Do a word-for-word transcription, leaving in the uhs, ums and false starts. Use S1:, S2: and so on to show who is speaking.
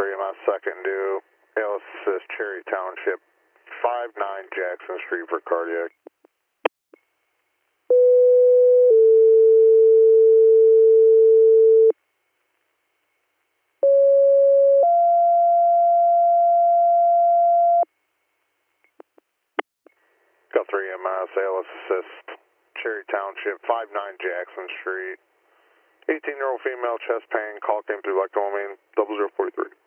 S1: three, I'm on second due. A L S assist Cherry Township, five nine Jackson Street for cardiac. Got three M S, A L S assist Cherry Township, five nine Jackson Street. eighteen year old female, chest pain, call came through Electroamine, double zero forty three.